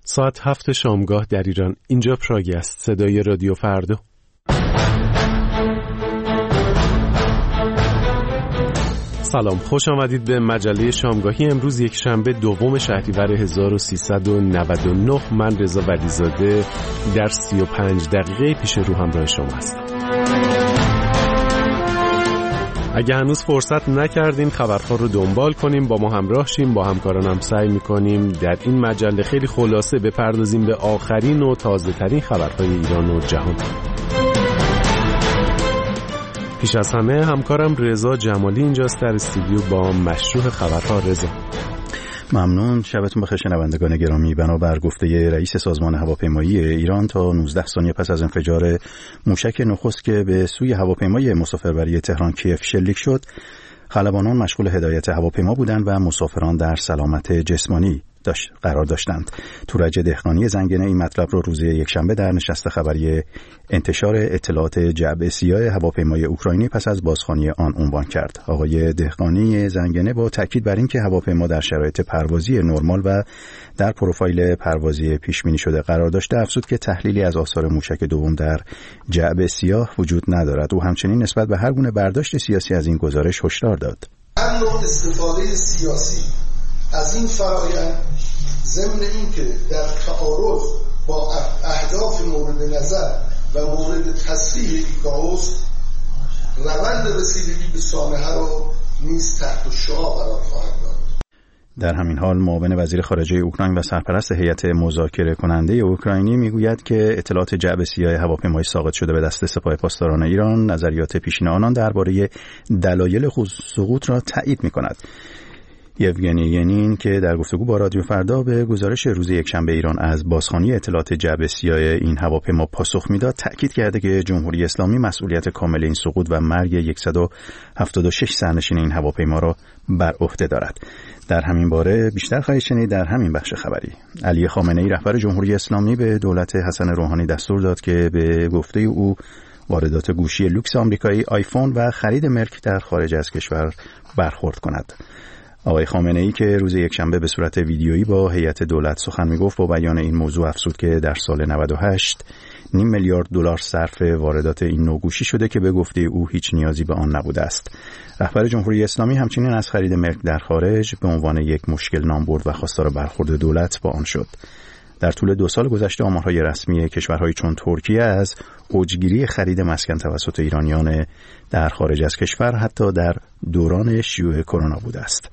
ساعت 7 شامگاه در ایران. اینجا پراگ است، صدای رادیو فردا. سلام، خوش آمدید به مجله شامگاهی. امروز یک شنبه دوم شهریور 1399. من رضا ولیزاده در 35 دقیقه پیش رو همراه شما هستم. اگه هنوز فرصت نکردین خبرها رو دنبال کنیم، با ما همراه شیم. با همکارانم سعی میکنیم در این مجله خیلی خلاصه بپردازیم به آخرین و تازه ترین خبرهای ایران و جهان. پیش از همه همکارم رضا جمالی اینجاست در استودیو با مشروع خبرها. رضا ممنون. شبتون بخیر شنوندگان گرامی. بنابر گفته رئیس سازمان هواپیمایی ایران تا 19 ثانیه پس از انفجار موشک نخست که به سوی هواپیمای مسافربری تهران کیف شلیک شد، خلبانان مشغول هدایت هواپیما بودند و مسافران در سلامت جسمانی قرار داشتند. تورج دهقانی زنگنه این مطلب رو روز یکشنبه در نشست خبری انتشار اطلاعات جعبه سیاه هواپیمای اوکراینی پس از بازخوانی آن عنوان کرد. آقای دهقانی زنگنه با تاکید بر اینکه هواپیما در شرایط پروازی نرمال و در پروفایل پروازی پیش بینی شده قرار داشته، افزود که تحلیلی از آثار موشک دوم در جعبه سیاه وجود ندارد. او همچنین نسبت به هر گونه برداشت سیاسی از این گزارش هشدار داد. هر نوع استفاده سیاسی از این فرآیند ضمن اینکه در تعارض با اهداف مورد نظر و مورد تصریح ایکائوس روند رسیدگی به سامحه رو نیز تحت شعاع قرار خواهد داد. در همین حال معاون وزیر خارجه اوکراین و سرپرست هیئت مذاکره کننده اوکراینی میگوید که اطلاعات جعبه سیاه هواپیمای ساقط شده به دست سپاه پاسداران ایران نظریات پیشین آنان درباره دلایل سقوط را تایید می‌کند. یوگنی ینین که در گفتگو با رادیو فردا به گزارش روز یکشنبه ایران از بازخوانی اطلاعات جعبه سیاه این هواپیما پاسخ میداد، تأکید کرده که جمهوری اسلامی مسئولیت کامل این سقوط و مرگ 176 سرنشین این هواپیما را بر عهده دارد. در همین باره بیشتر خواهید شنید در همین بخش خبری. علی خامنه‌ای رهبر جمهوری اسلامی به دولت حسن روحانی دستور داد که به گفته او واردات گوشی لوکس آمریکایی آیفون و خرید ملک در خارج از کشور برخورد کند. آقای خامنه‌ای که روز یکشنبه به صورت ویدیویی با هیئت دولت سخن می‌گفت، با بیان این موضوع افزود که در سال 98 نیم میلیارد دلار صرف واردات این نوع گوشی شده که به گفته او هیچ نیازی به آن نبوده است. رهبر جمهوری اسلامی همچنین از خرید ملک در خارج به عنوان یک مشکل نام برد و خواستار برخورد دولت با آن شد. در طول 2 سال گذشته آمارهای رسمی کشورهای چون ترکیه از اوجگیری خرید مسکن توسط ایرانیان در خارج از کشور حتی در دوران شیوع کرونا بوده است.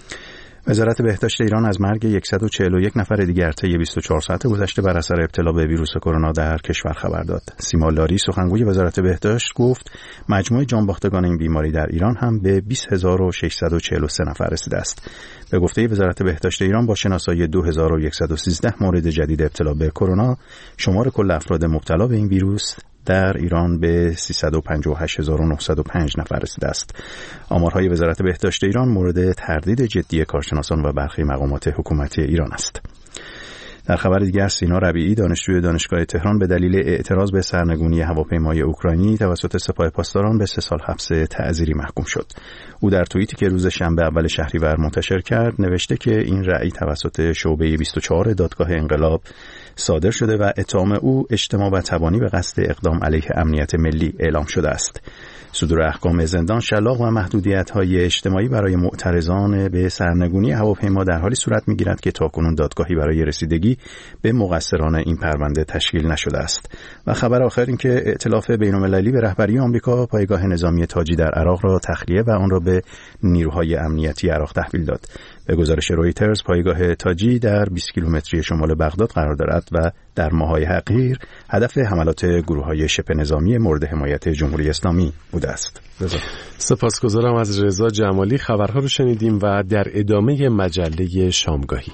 وزارت بهداشت ایران از مرگ 141 نفر دیگر طی 24 ساعت گذشته بر اثر ابتلا به ویروس کرونا در کشور خبر داد. سیما لاری سخنگوی وزارت بهداشت گفت مجموع جانباختگان این بیماری در ایران هم به 20643 نفر رسیده است. به گفته وزارت بهداشت ایران با شناسایی 2113 مورد جدید ابتلا به کرونا، شمار کل افراد مبتلا به این ویروس در ایران به 358905 نفر رسیده است. آمارهای وزارت بهداشت ایران مورد تردید جدی کارشناسان و برخی مقامات حکومتی ایران است. در خبر دیگر، سینا ربیعی دانشجوی دانشگاه تهران به دلیل اعتراض به سرنگونی هواپیمای اوکراینی توسط سپاه پاسداران به 3 سال حبس تعزیری محکوم شد. او در توییتی که روز شنبه اول شهریور منتشر کرد نوشته که این رأی توسط شعبه 24 دادگاه انقلاب صادر شده و اتهام او اجتماع و تبانی به قصد اقدام علیه امنیت ملی اعلام شده است. صدور احکام زندان شلاق و محدودیت‌های اجتماعی برای معترضان به سرنگونی هواپیما در حالی صورت می‌گیرد که تاکنون دادگاهی برای رسیدگی به مقصران این پرونده تشکیل نشده است. و خبر آخر این که ائتلاف بین‌المللی به رهبری آمریکا پایگاه نظامی تاجی در عراق را تخلیه و آن را به نیروهای امنیتی عراق تحویل داد. به گزارش رویترز، پایگاه تاجی در 20 کیلومتری شمال بغداد قرار دارد و در ماه‌های اخیر هدف حملات گروه‌های شبه نظامی مورد حمایت جمهوری اسلامی بوده است. سپاسگزارم از رضا جمالی. خبرها رو شنیدیم و در ادامه مجله شامگاهی.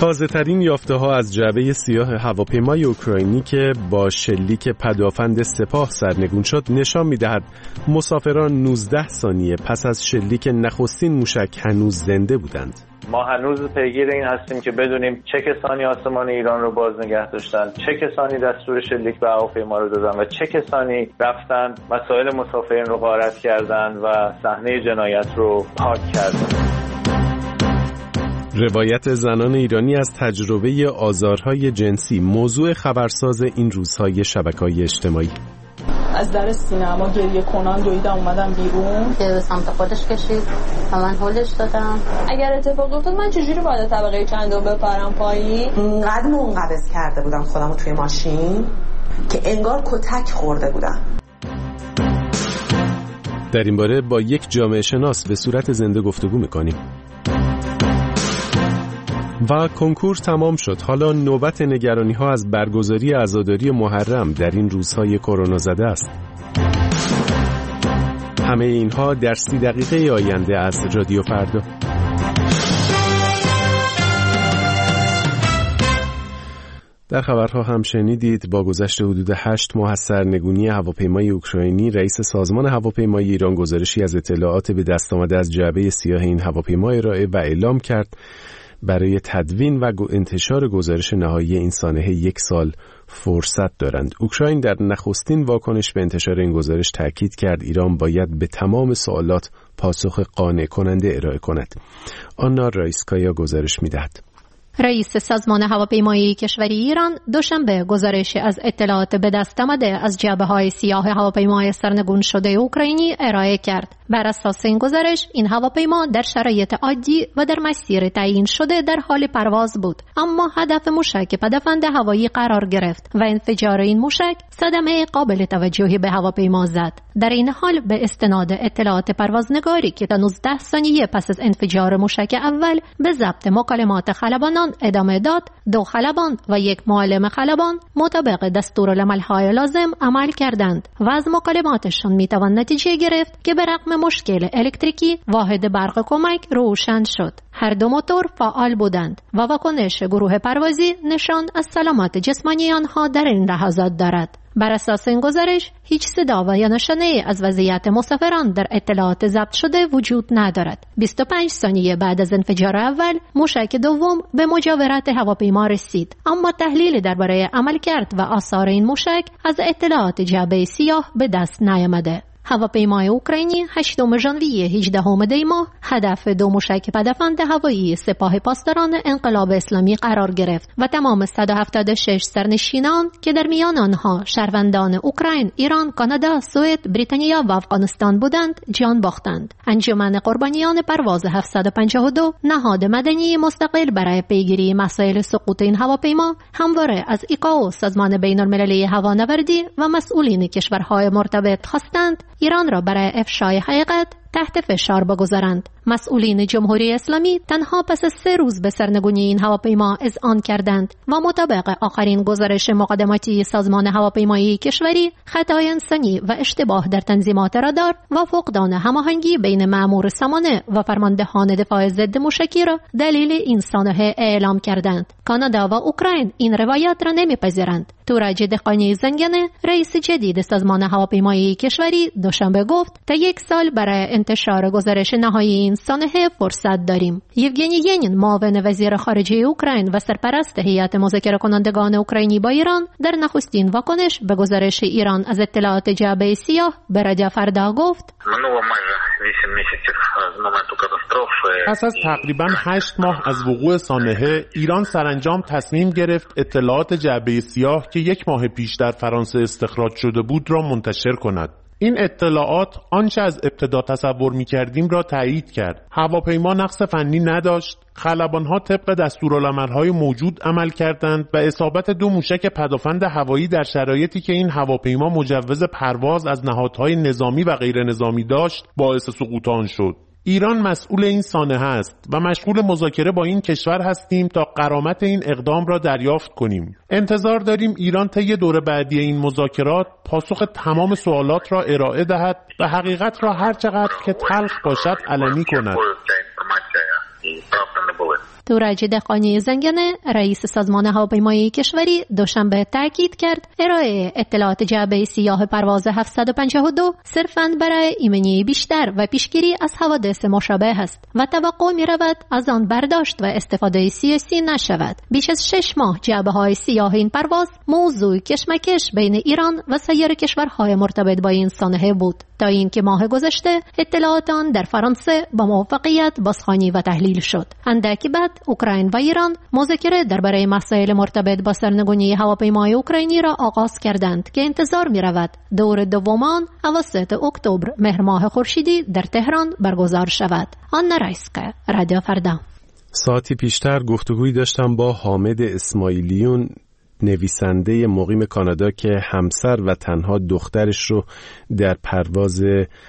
تازه‌ترین یافته‌ها از جعبه سیاه هواپیمای اوکراینی که با شلیک پدافند سپاه سرنگون شد نشان می‌دهد مسافران 19 ثانیه پس از شلیک نخستین موشک هنوز زنده بودند. ما هنوز پیگیر این هستیم که بدونیم چه کسانی آسمان ایران رو باز نگه داشتن، چه کسانی دستور شلیک به هواپیما رو دادن و چه کسانی رفتن مسائل مسافرین رو غارت کردن و صحنه جنایت رو پاک کردن. روایت زنان ایرانی از تجربه آزارهای جنسی موضوع خبرساز این روزهای شبکه‌های اجتماعی. از در سینما گریه کنان دویدم اومدم بیرون که به سمت خودش کشید و من هولش دادم. اگر اتفاق افتاد من چجوری باید طبقه چندم بپرم پایین؟ اینقدر منقبض کرده بودم خودم رو توی ماشین که انگار کتک خورده بودم. در این باره با یک جامعه شناس به صورت زنده گفتگو می‌کنیم. و کنکور تمام شد. حالا نوبت نگرانی‌ها از برگزاری عزاداری محرم در این روزهای کرونا زده است. همه اینها در 30 دقیقه آینده از رادیو فردا. در خبرها هم شنیدید با گذشت حدود 8 ماه از سرنگونی هواپیمای اوکراینی، رئیس سازمان هواپیمایی ایران گزارشی از اطلاعات به دست آمده از جعبه سیاه این هواپیما ارائه و اعلام کرد برای تدوین و انتشار گزارش نهایی این سانحه 1 سال فرصت دارند. اوکراین در نخستین واکنش به انتشار این گزارش تاکید کرد ایران باید به تمام سوالات پاسخ قانع کننده ارائه کند. آنا رایسکایا گزارش می‌دهد. رئیس سازمان هواپیمایی کشوری ایران دوشنبه گزارشی از اطلاعات به دست آمده از جعبه‌های سیاه هواپیمای سرنگون شده اوکراینی ارائه کرد. بر اساس این گزارش این هواپیما در شرایط عادی و در مسیر تعیین شده در حال پرواز بود، اما هدف موشک پدافند هوایی قرار گرفت و انفجار این موشک صدمه قابل توجهی به هواپیما زد. در این حال به استناد اطلاعات پروازنگاری که تا 19 ثانیه پس از انفجار موشک اول به ضبط مکالمات خلبانان ادامه داد، 2 خلبان و 1 معلم خلبان مطابق دستورالعمل‌های لازم عمل کردند و از مکالماتشان میتوان نتیجه گرفت که به رغم مشکل الکتریکی واحد برق کمک روشن شد. هر دو موتور فعال بودند و واکنش گروه پروازی نشان از سلامت جسمانی آنها در این لحظات دارد. بر اساس این گزارش هیچ صدا و یا نشانه از وضعیت مسافران در اطلاعات ضبط شده وجود ندارد. 25 ثانیه بعد از انفجار اول موشک دوم به مجاورت هواپیما رسید، اما تحلیل درباره عملکرد و آثار این موشک از اطلاعات جعبه سیاه به دست نیامده. هواپیمای اوکراینی 8 ژانویه 18 دی ماه هدف 2 موشک پدافند هوایی سپاه پاسداران انقلاب اسلامی قرار گرفت و تمام 176 سرنشینان که در میان آنها شهروندان اوکراین، ایران، کانادا، سوئد، بریتانیا و افغانستان بودند جان باختند. انجمن قربانیان پرواز 752 نهاد مدنی مستقل برای پیگیری مسائل سقوط این هواپیما همواره از ایکائو سازمان بین‌المللی هوانوردی و مسئولین کشورهای مرتبط خواستند ایران را برای افشای حقیقت تحت فشار بگذارند. مسئولین جمهوری اسلامی تنها پس از 3 روز به سرنگونی این هواپیما اذعان کردند و مطابق آخرین گزارش مقدماتی سازمان هواپیمایی کشوری خطای انسانی و اشتباه در تنظیمات رادار و فقدان هماهنگی بین مأمور سامانه و فرماندهان دفاع ضد موشکی را دلیل این سانحه اعلام کردند. کانادا و اوکراین این روایت را نمیپذیرند. تورج دهقانی زنگنه رئیس جدید سازمان هواپیمایی کشوری دوشنبه گفت تا 1 سال برای انتشار گزارش نهایی این سانحه فرصت داریم. یوگنی ینین معاون وزیر خارجه اوکراین و سرپرست هیئت مذاکره کنندگان اوکراینی با ایران در نخستین واکنش به گزارش ایران از اطلاعات جعبه سیاه به رادیو فردا گفت: پس از تقریباً 8 ماه از وقوع سانحه، ایران سرانجام تصمیم گرفت اطلاعات جعبه سیاه که 1 ماه پیش در فرانسه استخراج شده بود را منتشر کند. این اطلاعات آنچه از ابتدا تصور می‌کردیم را تایید کرد. هواپیما نقص فنی نداشت، خلبان‌ها طبق دستورالعمل‌های موجود عمل کردند و اصابت 2 موشک پدافند هوایی در شرایطی که این هواپیما مجوز پرواز از نهادهای نظامی و غیر نظامی داشت باعث سقوط آن شد. ایران مسئول این سانحه است و مشغول مذاکره با این کشور هستیم تا غرامت این اقدام را دریافت کنیم. انتظار داریم ایران طی دور بعدی این مذاکرات پاسخ تمام سوالات را ارائه دهد و حقیقت را هر چقدر که تلخ باشد علنی کند. تورج دهقانی زنگنه رئیس سازمان هواپیمایی کشوری دوشنبه تاکید کرد ارائه اطلاعات جعبه سیاه پرواز 752 صرفاً برای ایمنی بیشتر و پیشگیری از حوادث مشابه است و توقع می رود از آن برداشت و استفاده سیاسی نشود. بیش از 6 ماه جعبه‌های سیاه این پرواز موضوع کشمکش بین ایران و سایر کشورهای مرتبط با این سانحه بود تا اینکه ماه گذشته اطلاعات آن در فرانسه با موفقیت بازخوانی و تحلیل شد. اندکی بعد اوکراین و ایران مذاکره درباره مسائل مرتبط با سرنگونی هواپیمای اوکراینی را آغاز کردند که انتظار می رود دور دوم آن اواسط اکتبر مهر ماه خورشیدی در تهران برگزار شود. آنا رایسکا، رادیو فردا. ساعتی پیشتر گفتگویی داشتم با حامد اسماعیلیون، نویسنده مقیم کانادا که همسر و تنها دخترش رو در پرواز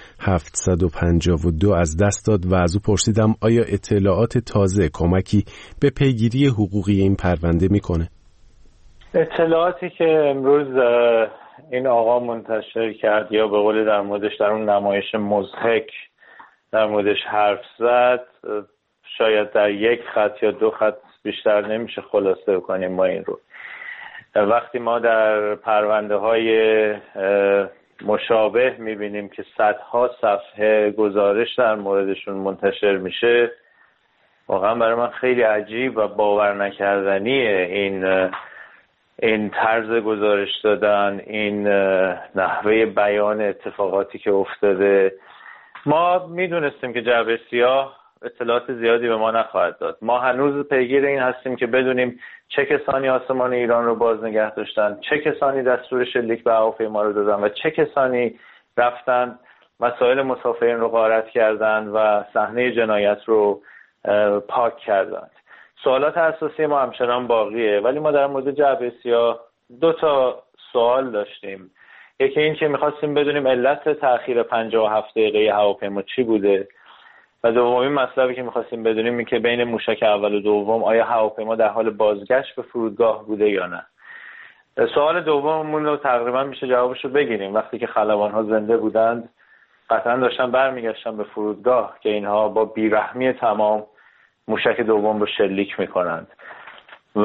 752 از دست داد و از او پرسیدم آیا اطلاعات تازه کمکی به پیگیری حقوقی این پرونده میکنه؟ اطلاعاتی که امروز این آقا منتشر کرد یا به قول در موردش در اون نمایش مضحک در موردش حرف زد، شاید در یک خط یا دو خط بیشتر نمیشه خلاصه کنیم ما این رو. وقتی ما در پرونده های مشابه میبینیم که صدها صفحه گزارش در موردشون منتشر میشه، واقعا برای من خیلی عجیب و باور نکردنیه این طرز گزارش دادن، این نحوه بیان اتفاقاتی که افتاده. ما میدونستیم که جعبه سیاه اطلاعات زیادی به ما نخواهد داد. ما هنوز پیگیر این هستیم که بدونیم چه کسانی آسمان ایران رو باز نگه داشتن، چه کسانی دستور شلیک به هواپیما رو دادن و چه کسانی رفتن مسائل مسافرین رو غارت کردن و صحنه جنایت رو پاک کردن. سوالات اساسی ما همچنان باقیه، ولی ما در مورد جعبه سیاه 2 سوال داشتیم. یکی این که می‌خواستیم بدونیم علت تأخیر 57 دقیقه هواپیما چی بوده و دومین مطلبی که می‌خواستیم بدونیم این که بین موشک اول و دوم آیا هواپیما در حال بازگشت به فرودگاه بوده یا نه. سوال دوممون رو تقریبا میشه جوابش رو بگیریم. وقتی که خلبان‌ها زنده بودند قطعا داشتن برمیگشتن به فرودگاه که اینها با بیرحمی تمام موشک دوم رو شلیک میکنند و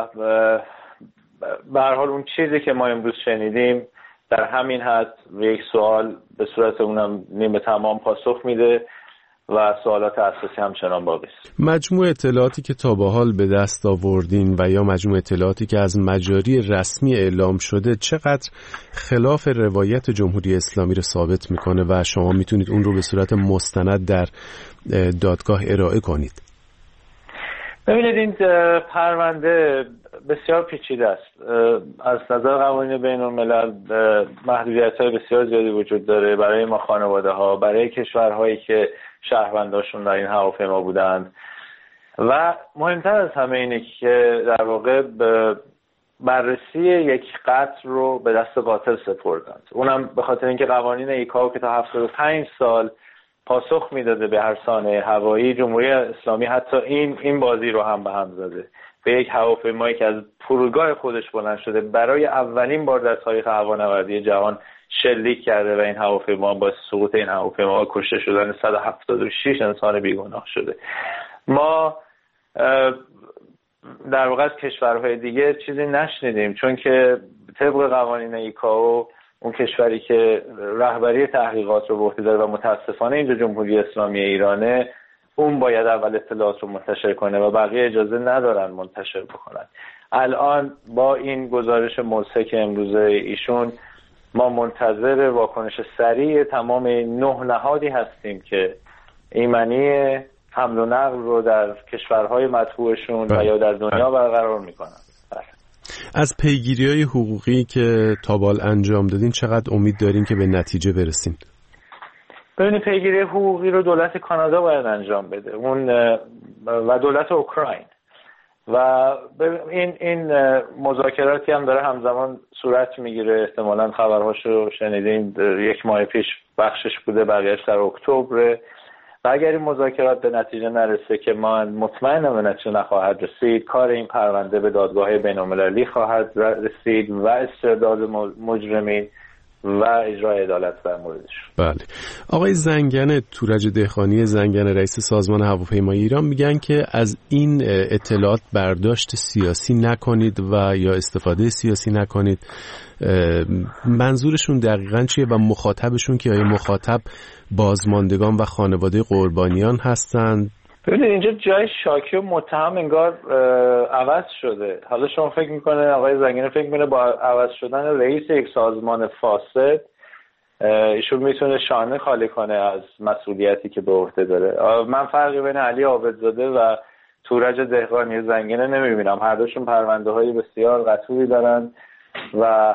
به هر حال اون چیزی که ما امروز شنیدیم در همین حد یک سوال به صورت اونم نیمه تمام پاسخ میده و سوالات اساسی همچنان باقی است. مجموع اطلاعاتی که تا به حال به دست آوردین و یا مجموع اطلاعاتی که از مجاری رسمی اعلام شده چقدر خلاف روایت جمهوری اسلامی رو ثابت میکنه و شما میتونید اون رو به صورت مستند در دادگاه ارائه کنید؟ ببینید این پرونده بسیار پیچیده است. از نظر قوانین بین الملل محدودیت‌های بسیار زیادی وجود داره برای ما خانواده‌ها، برای کشورهایی که شهرونداشون در این هواپیما بودند و مهمتر از همه اینه که در واقع بررسی یک قتل رو به دست قاتل سپردند. اونم به خاطر اینکه قوانین ایکائو که تا 75 سال پاسخ میداده به هر سانحه هوایی، جمهوری اسلامی حتی این بازی رو هم به هم زده. به یک هواپیمایی که از فرودگاه خودش بلند شده برای اولین بار در تاریخ هوانوردی جهان شلیک کرده و این هواپیما با سقوط این هواپیما کشته شدن 176 انسان بیگناه شده. ما در واقع از کشورهای دیگه چیزی نشنیدیم، چون که طبق قوانین ایکائو اون کشوری که رهبری تحقیقات رو به عهده داره و متاسفانه اینجا جمهوری اسلامی ایرانه، اون باید اول اطلاعات رو منتشر کنه و بقیه اجازه ندارن منتشر بکنن. الان با این گزارش مضحک امروزه ایشون ما منتظر واکنش سریع تمام 9 نهادی هستیم که ایمنی حمل و نقل رو در کشورهای مطبوعشون و یا در دنیا برقرار میکنن. از پیگیری‌های حقوقی که تا به حال انجام دادین چقدر امید دارین که به نتیجه برسین؟ ببینید پیگیری حقوقی رو دولت کانادا باید انجام بده، اون و دولت اوکراین، و این مذاکراتی هم داره همزمان صورت میگیره. احتمالاً خبرهاشو شنیدین، 1 ماه پیش بخشش بوده، بقیه‌اش در اکتبر. و اگر این مذاکرات به نتیجه نرسه که ما مطمئنم به نتیجه نخواهد رسید، کار این پرونده به دادگاه بین‌المللی خواهد رسید و استرداد مجرمین و اجرای عدالت در موردش. بله. آقای زنگنه، تورج دهقانی زنگنه، رئیس سازمان هواپیمایی ایران، میگن که از این اطلاعات برداشت سیاسی نکنید و یا استفاده سیاسی نکنید. منظورشون دقیقاً چیه و مخاطبشون که مخاطب بازماندگان و خانواده قربانیان هستند؟ ببینید اینجا جای شاکی و متهم انگار عوض شده. حالا شما فکر میکنه، آقای زنگنه فکر میکنه با عوض شدن رئیس یک سازمان فاسد ایشون میتونه شانه خالی کنه از مسئولیتی که به عهده داره. من فرقی بین علی عابدزاده و تورج دهقانی زنگنه نمیبینم. هر دوشون پرونده های بسیار قطوری دارن و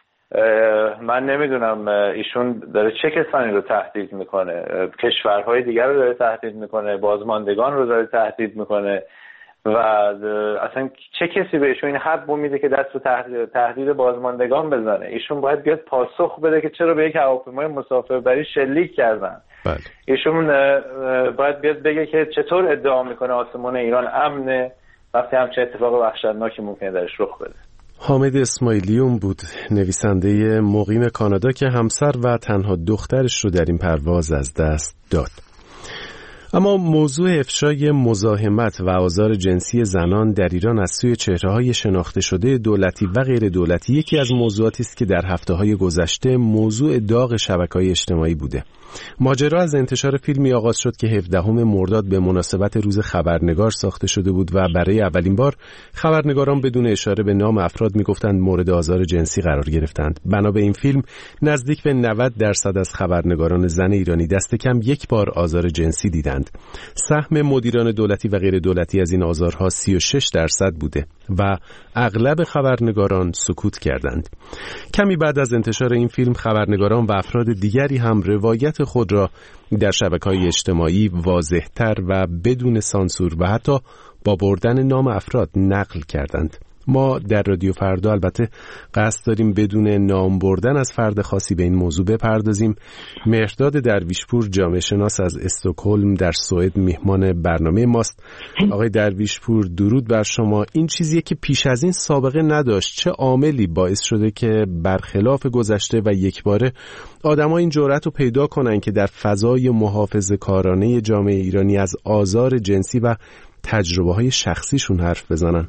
من نمیدونم ایشون داره چه کسانی رو تهدید میکنه. کشورهای دیگر رو داره تهدید میکنه، بازماندگان رو داره تهدید میکنه و اصلا چه کسی به ایشون این حق میده که دست به تهدید بازماندگان بزنه؟ ایشون باید بیاد پاسخ بده که چرا به یک هواپیمای مسافربری شلیک کردن. بله. ایشون باید بیاد بگه که چطور ادعا میکنه آسمان ایران امنه وقتی همچه اتفاق وحشتناکی ممکنه درش رخ بده. حامد اسماعیلیون بود، نویسنده مقیم کانادا که همسر و تنها دخترش رو در این پرواز از دست داد. اما موضوع افشای مزاحمت و آزار جنسی زنان در ایران از سوی چهره‌های شناخته شده دولتی و غیر دولتی یکی از موضوعاتی است که در هفته‌های گذشته موضوع داغ شبکه‌های اجتماعی بوده. ماجرا از انتشار فیلمی آغاز شد که 17 مرداد به مناسبت روز خبرنگار ساخته شده بود و برای اولین بار خبرنگاران بدون اشاره به نام افراد میگفتند مورد آزار جنسی قرار گرفتند. بنا به این فیلم نزدیک به 90% از خبرنگاران زن ایرانی دست کم یک بار آزار جنسی دیدند. سهم مدیران دولتی و غیر دولتی از این آزارها 36% بوده و اغلب خبرنگاران سکوت کردند. کمی بعد از انتشار این فیلم خبرنگاران و افراد دیگری هم روایت خود را در شبکه‌های اجتماعی واضح‌تر و بدون سانسور و حتی با بردن نام افراد نقل کردند. ما در رادیو فردا البته قصد داریم بدون نام بردن از فرد خاصی به این موضوع بپردازیم. مهرداد درویشپور، جامعه شناس از استکهلم در سوئد، میهمان برنامه ماست. آقای درویشپور، درود بر شما. این چیزیه که پیش از این سابقه نداشت. چه عاملی باعث شده که برخلاف گذشته و یکباره آدم‌ها این جرأت رو پیدا کنن که در فضای محافظه‌کارانه جامعه ایرانی از آزار جنسی و تجربه‌های شخصیشون حرف بزنن؟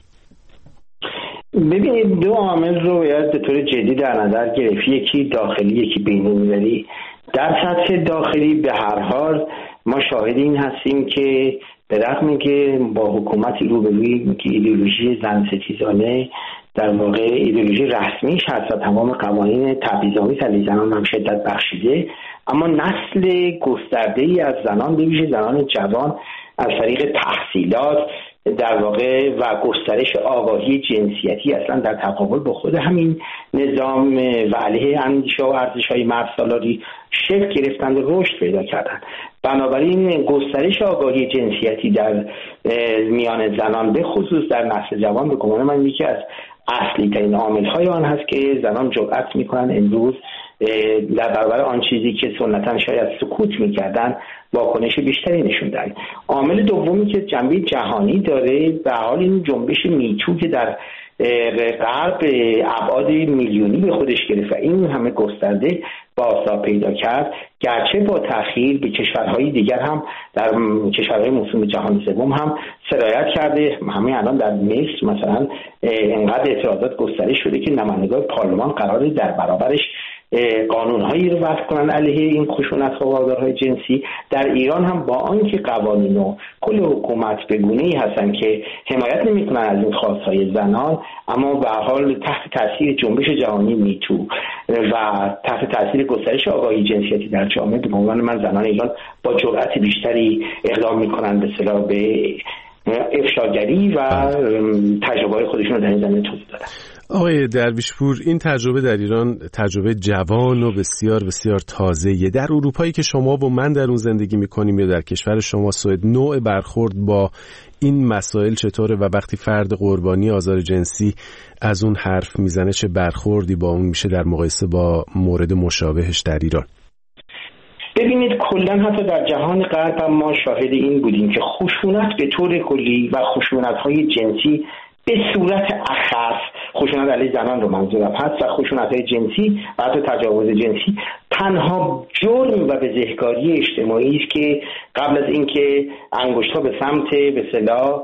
ببینید، دو عامل رو باید به طور جدی در نظر گرفت، یکی داخلی یکی بین‌المللی. در سطح داخلی به هر حال ما شاهد این هستیم که به رغم که با حکومتی روبروییم که ایدئولوژی زن ستیزانه در واقع ایدئولوژی رسمیش هست و تمام قوانین تبعیض‌آمیز علیه زنان هم شدت بخشیده، اما نسل گسترده‌ای از زنان، به ویژه زنان جوان، از طریق تحصیلات در واقع و گسترش آگاهی جنسیتی اصلا در تقابل با خود همین نظام و علیه اندیشه و ارزش‌های مردسالاری شکل گرفتند و رشد پیدا کردند. بنابراین گسترش آگاهی جنسیتی در میان زنان به خصوص در نسل جوان به گمان من یکی از اصلی ترین عامل‌های آن هست که زنان جرأت می‌کنند امروز در برابر آن چیزی که سنتاً شاید سکوت می‌کردند واکنش بیشتری نشون دهند. عامل دومی که جنبه جهانی داره به حال این جنبش میتو که در غرب ابعاد میلیونی به خودش گرفت و این همه گسترده بازتاب پیدا کرد، گرچه با تأخیر به کشورهای دیگر هم در کشورهای موسوم جهان سوم هم سرایت کرده. همین الان در مصر مثلا انقدر اعتراضات گسترش شده که نمایندگان پارلمان قراره در برابرش قانون‌هایی رو وضع کنن علیه این خشونت و آزارهای جنسی. در ایران هم با آنکه قوانین و کل حکومت به گونه‌ای هستن که حمایت نمی‌کنن از این خواست‌های زنان، اما به هر حال تحت تاثیر جنبش جهانی میتو و تحت تاثیر گسترش آگاهی جنسیتی در جامعه به عنوان من زنان ایران با جرأت بیشتری اقدام می‌کنن به اصطلاح به افشاگری و تجربه‌های خودشون رو در این زمینه توضیح دادن. آقای درویشپور، این تجربه در ایران تجربه جوان و بسیار بسیار تازه‌ایه. در اروپایی که شما و من در اون زندگی می‌کنیم یا در کشور شما سوئد، نوع برخورد با این مسائل چطوره و وقتی فرد قربانی آزار جنسی از اون حرف میزنه چه برخوردی با اون میشه در مقایسه با مورد مشابهش در ایران؟ ببینید، کلا حتی در جهان غرب هم ما شاهد این بودیم که خشونت به طور کلی و خشونت‌های جنسی به صورت اخص خشونت علیه زنان رو منظورم هست و خشونت‌های جنسی و حتی تجاوز جنسی تنها جرم و بزهکاری اجتماعی است که قبل از اینکه انگشت‌ها به سمت به اصطلاح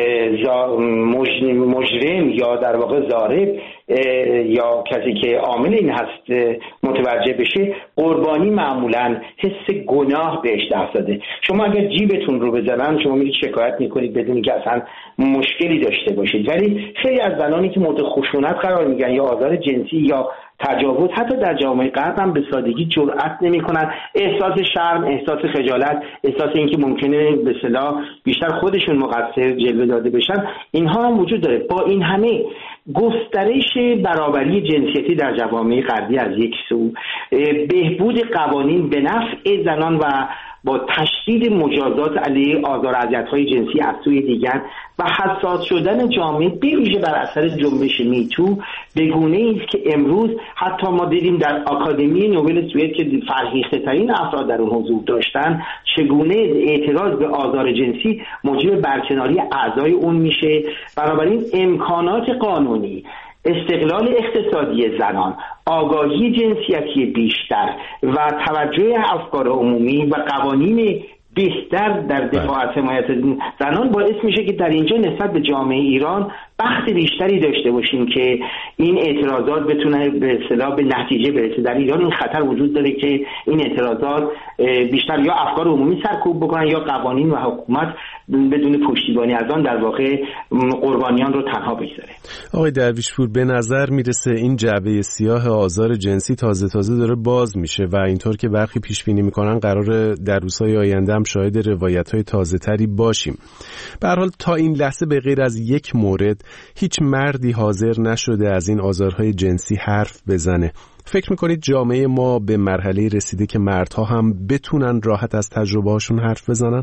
مجرم یا در واقع ضارب یا کسی که عامل این هست متوجه بشه، قربانی معمولا حس گناه بهش دست داده. شما اگر جیبتون رو بزنن شما میرید شکایت میکنید بدون که اصلا مشکلی داشته باشید، ولی خیلی از زنانی که مورد خشونت قرار میگن یا آزار جنسی یا تجاوز حتی در جامعه غرب هم به سادگی جرئت نمی‌کنن، احساس شرم، احساس خجالت، احساس اینکه ممکنه به اصطلاح بیشتر خودشون مقصر جلوه داده بشن، اینها هم وجود داره. با این همه گسترش برابری جنسیتی در جوامع غربی از یک سو، بهبود قوانین به نفع زنان و با تشدید مجازات علیه آزار و اذیت‌های جنسی از سوی دیگر و حساس شدن جامعه به ویژه بر اثر جنبش میتو به گونه‌ای است که امروز حتی ما دیدیم در آکادمی نوبل سوئد که فرهیخته‌ترین افراد در اون حضور داشتن چگونه اعتراض به آزار جنسی موجب برکناری اعضای اون میشه. بنابراین امکانات قانونی، استقلال اقتصادی زنان، آگاهی جنسیتی بیشتر و توجه افکار عمومی و قوانین بیشتر در دفاع از حمایت زنان باعث میشه که در اینجا نسبت به جامعه ایران بخت بیشتری داشته باشیم که این اعتراضات بتونه به اصطلاح به نتیجه برسه. در ایران این خطر وجود داره که این اعتراضات بیشتر یا افکار عمومی سرکوب بکنن یا قوانین و حکومت بدون پشتیبانی از آن در واقع قربانیان رو تنها بگذاره. آقای درویشپور، به نظر میرسه این جعبه سیاه آزار جنسی تازه داره باز میشه و اینطور که برخی پیش بینی میکنن قراره در روزهای آینده هم شاهد روایت‌های تازه‌تری باشیم. به هر حال تا این لحظه به غیر از یک مورد هیچ مردی حاضر نشده از این آزارهای جنسی حرف بزنه. فکر میکنید جامعه ما به مرحله رسیده که مردها هم بتونن راحت از تجربه هاشون حرف بزنن؟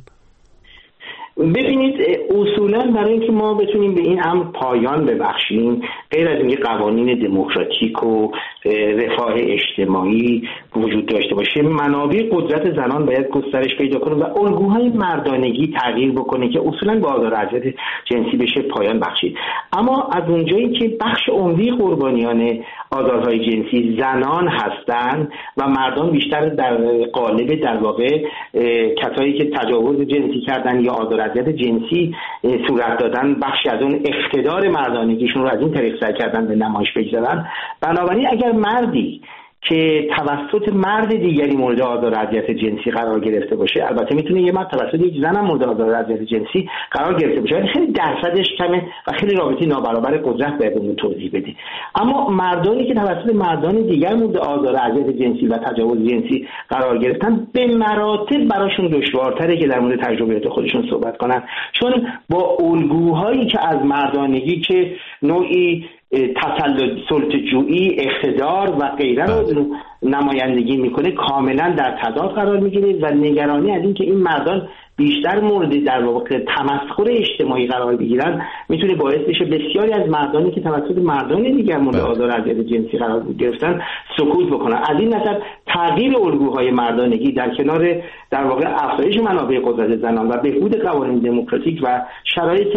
ببینید، اصولا برای اینکه ما بتونیم به این امر پایان ببخشیم، غیر از اینکه قوانین دموکراتیک و رفاه اجتماعی وجود داشته باشه، منابع قدرت زنان باید گسترش پیدا کنه و الگوهای مردانگی تغییر بکنه که اصولا با آزار و اذیت جنسی بشه پایان بخشید. اما از اونجایی که بخش عمده قربانیان آزارهای جنسی زنان هستند و مردان بیشتر در قالب در واقع کسایی که تجاوز جنسی کردن یا آزار و اذیت جنسی صورت دادن، بخشی از اون اقتدار مردانگیشون رو از این طریق سعی کردن به نمایش بگذارن. بنابراین اگر مردی که توسط مرد دیگری مورد آزار و اذیت جنسی قرار گرفته باشه، البته میتونه یه مرد توسط یک زن هم مورد آزار و اذیت جنسی قرار گرفته باشه، ولی خیلی درصدش کمه و خیلی رابطه نابرابر قدرت باید اون توضیح بده. اما مردانی که توسط مردان دیگر مورد آزار و اذیت جنسی و تجاوز جنسی قرار گرفتن، به مراتب براشون دشوارتره که در مورد تجربیات خودشون صحبت کنن، چون با الگوهایی که از مردانگی که نوعی تسلط، سلطه‌جویی، اقتدار و غیره رو نمایندگی میکنه کاملا در تضاد قرار میگیره و نگرانی از این که این مردان بیشتر مورد در واقع تمسخر اجتماعی قرار بگیرن میتونه باعث بشه بسیاری از مردانی که توسط مردان دیگر مورد آزار و اذیت جنسی قرار گرفتن سکوت بکنن. از این نظر تغییر الگوهای مردانگی در کنار در واقع افزایش منابع قدرت زنان و بهبود قوانین دموکراتیک و شرایط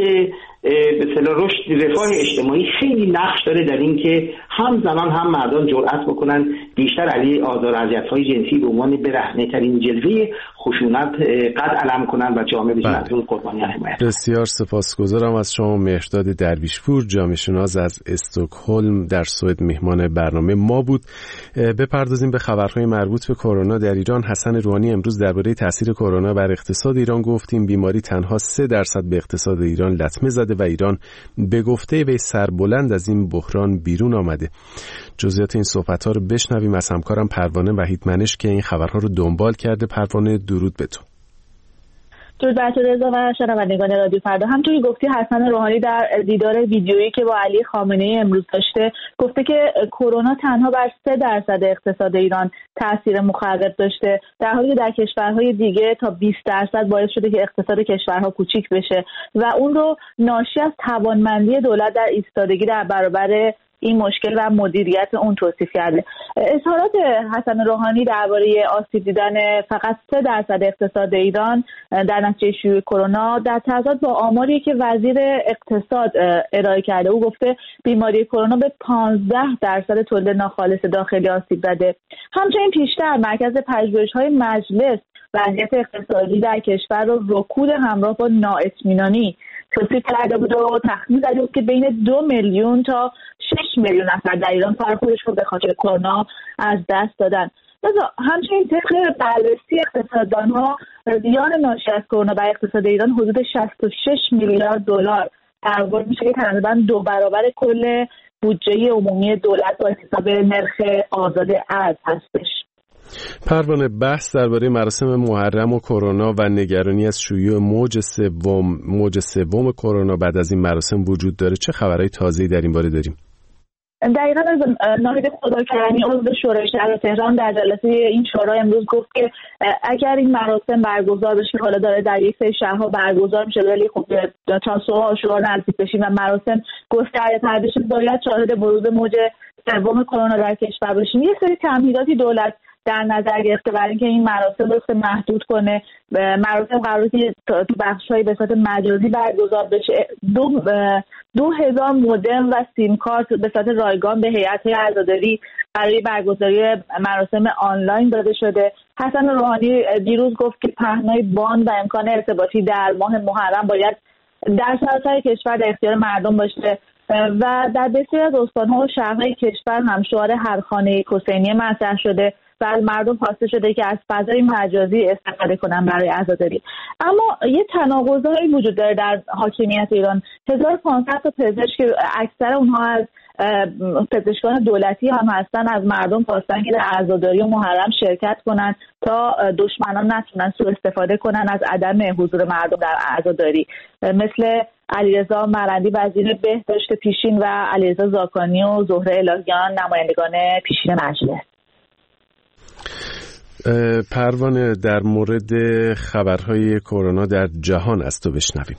به اصطلاح رشد رفاه اجتماعی خیلی نقش داره در این که هم زنان هم مردان جرأت بکنن بیشتر علیه آزار و اذیت‌های جنسی به عنوان برهنه‌ترین جلوه خشونت قد علم کنن و جامعه بشه از اون قربانیان حمایت. بسیار سپاسگزارم از شما مهرداد درویشپور، جامعه شناس از استکهلم در سوئد مهمان برنامه ما بود. بپردازیم به خبرهای مربوط به کرونا در ایران. حسن روحانی امروز درباره تاثیر کرونا بر اقتصاد ایران گفتیم. بیماری تنها 3% به اقتصاد ایران لطمه زده و ایران به گفته وی سربلند از این بحران بیرون آمده. جزئیات این صحبت‌ها رو بشنویم از همکارم پروانه وحیدمنش که این خبرها رو دنبال کرده. پروانه، درود به تو. درود بر تو رضا و شنوندگان رادیو فردا. همونطوری گفتی حسن روحانی در دیدار ویدیویی که با علی خامنه‌ای امروز داشته گفته که کرونا تنها بر 3% اقتصاد ایران تاثیر مخرب داشته، در حالی که در کشورهای دیگه تا 20% باعث شده که اقتصاد کشورها کوچیک بشه و اون رو ناشی از توانمندی دولت در ایستادگی در برابر این مشکل و مدیریت اون توصیف کرده. اظهارات حسن روحانی درباره آسیب دیدن فقط 3% اقتصاد ایران در نتیجه شیوع کرونا در تضاد با آماری که وزیر اقتصاد ارائه کرده. او گفته بیماری کرونا به 15% تولید ناخالص داخلی آسیب زده. همچنین پیشتر مرکز پژوهش‌های مجلس وضعیت اقتصادی در کشور رو رکود همراه با نااطمینانی توصیف کرده بود و تخمین زده بود که بین 2 میلیون تا 6 میلیون نفر در ایران کار خودش رو به خاطر کرونا از دست دادن. همچنین طبق بررسی اقتصاددان‌ها زیان ناشی از کرونا بر اقتصاد ایران حدود 66 میلیارد دلار تقریبا میشه که تقریبا 2 برابر کل بودجه عمومی دولت با حساب نرخ آزاد ارز هستش. پروانه، بحث درباره مراسم محرم و کرونا و نگرانی از شیوع موج سوم کرونا بعد از این مراسم وجود داره. چه خبرهای تازه‌ای در این باره داریم؟ دقیقاً از ناهید خداکرمی عضو شورای شهر تهران در جلسه این شورا امروز گفت که اگر این مراسم برگزار بشه، حالا داره در یک سری شهرها برگزار میشه ولی خب تا صبح عاشورا نزدیک بشیم و مراسم گسترده‌تر بشه، باید شاهد بروز موج سوم کرونا در کشور باشیم. یه سری تمهیداتی دولت در نظر گرفته برای اینکه این مراسم رو محدود کنه. مراسم قراره که تو بخش‌های به صورت مجازی برگزار بشه. 2000 مودم و سیم کارت به صورت رایگان به هیئت عزاداری برای برگزاری مراسم آنلاین داده شده. حسن روحانی دیروز گفت که پهنای باند و امکان ارتباطی در ماه محرم باید در سراسر کشور در اختیار مردم باشه و در بسیاری از استان‌ها و شهرهای کشور هم شعار هر خانه حسینی مطرح شده و از مردم خواسته شده که از فضای مجازی استفاده کنن برای عزاداری. اما یه تناقضایی وجود داره در حاکمیت ایران. 1500 تا پزشک، اکثر اونها از پزشکان دولتی هم هستن، از مردم خواستن که در عزاداری و محرم شرکت کنن تا دشمنان نتونن سوء استفاده کنن از عدم حضور مردم در عزاداری، مثل علیرضا مرندی وزیر بهداشت پیشین و علیرضا زاکانی و زهره الهیان نمایندگان پیشین مجلس. پروانه، در مورد خبرهای کرونا در جهان از تو بشنویم.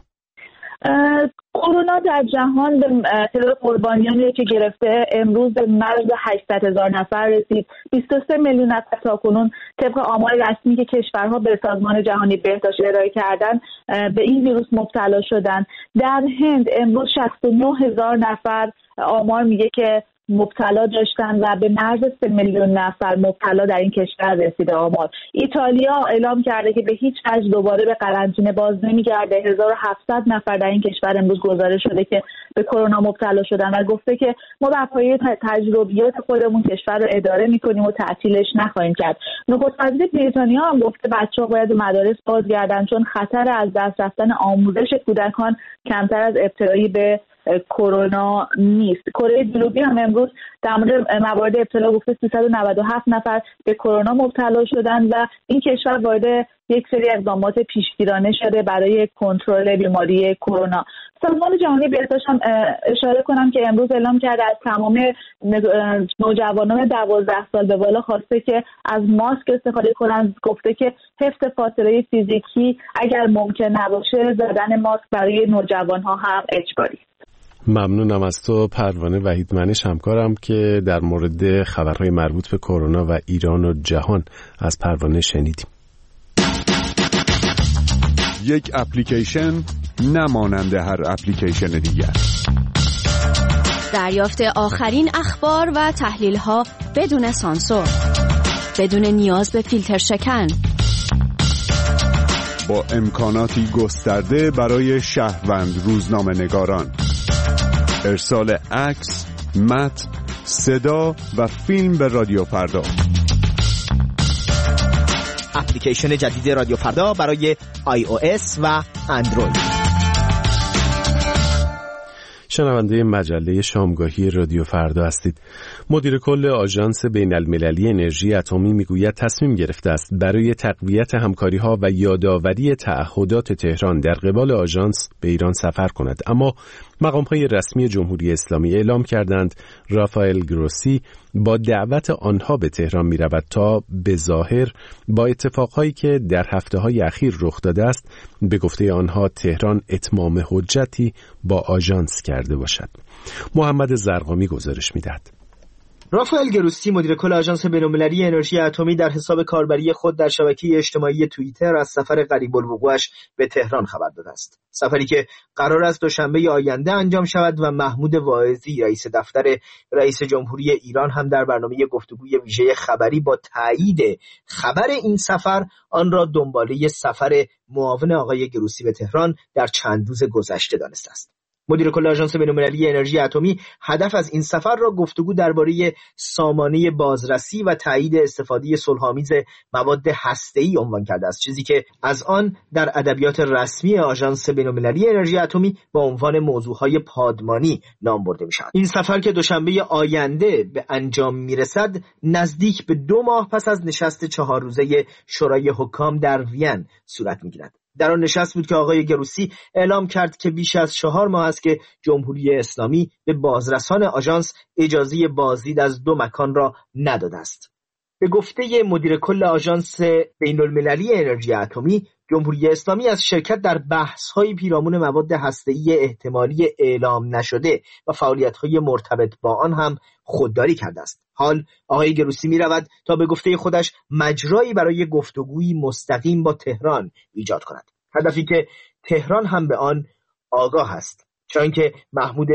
کرونا در جهان به تعداد قربانیانی که گرفته امروز به مرز 800,000 نفر رسید. 23 میلیون نفر تاکنون طبق آمار رسمی که کشورها به سازمان جهانی بهداشت ارائه کردن به این ویروس مبتلا شدن. در هند امروز 69,000 نفر آمار میگه که مبتلا داشتن و به مرز 3 میلیون نفر مبتلا در این کشور رسیده آمار. ایتالیا اعلام کرده که به هیچ وجه دوباره به قرنطینه باز نمیگرده. 1700 نفر در این کشور امروز گزارش شده که به کرونا مبتلا شدن و گفته که ما بر پایه تجربیات خودمون کشور رو اداره میکنیم و تعطیلش نخواهیم کرد. نخست وزیر بریتانیا هم گفته بچه‌ها باید به مدارس بازگردن چون خطر از دست رفتن آموزش کودکان کمتر از ابتلایی به کرونا نیست. کره جنوبی هم امروز در مورد موارد ابتلا گفته 397 نفر به کرونا مبتلا شدن و این کشور وارد یک سری اقدامات پیشگیرانه شده برای کنترل بیماری کرونا. سازمان جهانی بهداشت هم اشاره کنم که امروز اعلام کرده از تمام نوجوانان 12 سال به بالا خواسته که از ماسک استفاده کنند. گفته که حفظ فاصله فیزیکی اگر ممکن نباشه زدن ماسک برای نوجوانها هم اجباری. ممنونم از تو پروانه وحیدمنش، همکارم، که در مورد خبرهای مربوط به کرونا و ایران و جهان از پروانه شنیدیم. یک اپلیکیشن نمانند هر اپلیکیشن دیگر. دریافت آخرین اخبار و تحلیل‌ها بدون سانسور، بدون نیاز به فیلتر شکن، با امکاناتی گسترده برای شهروند روزنامه‌نگاران. ارسال عکس، متن، صدا و فیلم به رادیو فردا. اپلیکیشن جدید رادیو فردا برای iOS و اندروید. شنونده مجله شامگاهی رادیو فردا هستید. مدیر کل آژانس بین‌المللی انرژی اتمی میگوید تصمیم گرفته است برای تقویت همکاری‌ها و یادآوری تعهدات تهران در قبال آژانس به ایران سفر کند، اما مقام‌های رسمی جمهوری اسلامی اعلام کردند رافائل گروسی با دعوت آنها به تهران می‌رود تا به ظاهر با اتفاقهایی که در هفته‌های اخیر رخ داده است به گفته آنها تهران اتمام حجتی با آژانس کرده باشد. محمد زرقامی گزارش می‌دهد. رافائل گروسی مدیر کل آژانس بین‌المللی انرژی اتمی در حساب کاربری خود در شبکه اجتماعی توییتر از سفر قریب الوقوعش به تهران خبر داده است. سفری که قرار است دوشنبه آینده انجام شود و محمود واعظی رئیس دفتر رئیس جمهوری ایران هم در برنامه گفتگوی ویژه خبری با تایید خبر این سفر آن را دنباله سفر معاون آقای گروسی به تهران در چند روز گذشته دانسته است. مدیر کل آژانس بین‌المللی انرژی اتمی هدف از این سفر را گفتگو درباره سامانه بازرسی و تایید استفاده صلح‌آمیز مواد هسته‌ای عنوان کرده است، چیزی که از آن در ادبیات رسمی آژانس بین‌المللی انرژی اتمی با عنوان موضوعهای پادمانی نام برده می‌شود. این سفر که دوشنبه آینده به انجام می‌رسد نزدیک به 2 ماه پس از نشست 4 روزه شورای حکام در وین صورت می‌گیرد. در آن نشست بود که آقای گروسی اعلام کرد که بیش از 4 ماه است که جمهوری اسلامی به بازرسان آژانس اجازه بازدید از 2 مکان را نداده است. به گفته مدیر کل آژانس بین‌المللی انرژی اتمی، جمهوری اسلامی از شرکت در بحث‌های پیرامون مواد هسته‌ای احتمالی اعلام نشده و فعالیت‌های مرتبط با آن هم خودداری کرده است. حال آقای گروسی می‌رود تا به گفته خودش مجرایی برای گفتگویی مستقیم با تهران ایجاد کند. هدفی که تهران هم به آن آگاه است، چون که محمود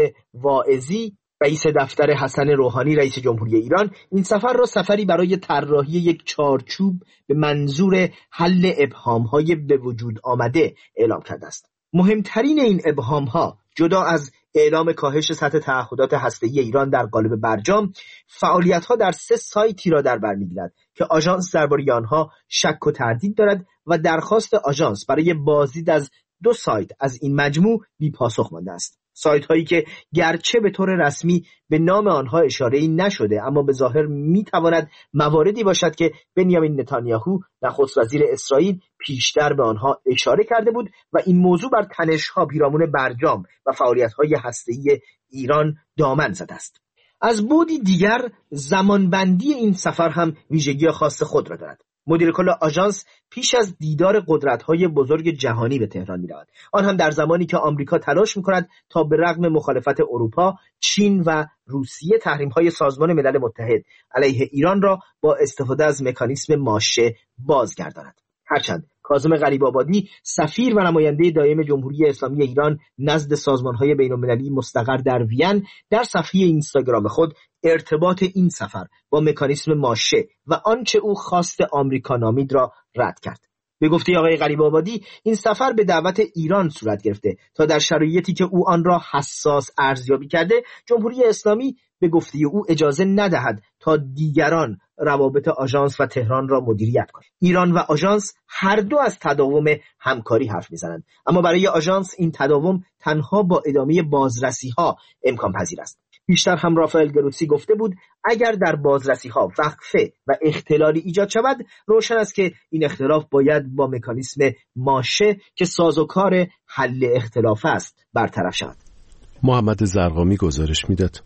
واعظی رئیس دفتر حسن روحانی رئیس جمهوری ایران این سفر را سفری برای طراحی یک چارچوب به منظور حل ابهام‌های به وجود آمده اعلام کرده است. مهمترین این ابهام‌ها جدا از اعلام کاهش سطح تعهدات هسته‌ای ایران در قالب برجام، فعالیت‌ها در 3 سایتی را در بر می‌گیرد که آژانس درباره آنها شک و تردید دارد و درخواست آژانس برای بازدید از 2 سایت از این مجموع بی پاسخ مانده است. سایت هایی که گرچه به طور رسمی به نام آنها اشاره‌ای نشده اما به ظاهر می‌تواند مواردی باشد که بنیامین نتانیاهو نخست وزیر اسرائیل پیشتر به آنها اشاره کرده بود و این موضوع بر تنش‌ها پیرامون برجام و فعالیت‌های هسته‌ای ایران دامن زده است. از بعدی دیگر زمانبندی این سفر هم ویژگی خاص خود را دارد. مدیر کل آژانس پیش از دیدار قدرت‌های بزرگ جهانی به تهران می‌رود. آن هم در زمانی که آمریکا تلاش می‌کند تا به رغم مخالفت اروپا، چین و روسیه تحریم‌های سازمان ملل متحد علیه ایران را با استفاده از مکانیسم ماشه بازگرداند. هرچند کاظم غریب‌آبادی سفیر و نماینده دائم جمهوری اسلامی ایران نزد سازمان‌های بین‌المللی مستقر در وین در صفحه اینستاگرام خود ارتباط این سفر با مکانیسم ماشه و آنچه او خواست آمریکا نامید را رد کرد. به گفته آقای غریب‌آبادی این سفر به دعوت ایران صورت گرفته تا در شرایطی که او آن را حساس ارزیابی کرده جمهوری اسلامی به گفته او اجازه ندهد تا دیگران روابط آژانس و تهران را مدیریت کنند. ایران و آژانس هر دو از تداوم همکاری حرف میزنند، اما برای آژانس این تداوم تنها با ادامه بازرسی‌ها امکان پذیر است. بیشتر هم رافائل گروسی گفته بود اگر در بازرسی‌ها وقفه و اختلالی ایجاد شود روشن است که این اختلاف باید با مکانیسم ماشه که سازوکار حل اختلاف است برطرف شود. محمد زرقامی گزارش میداد.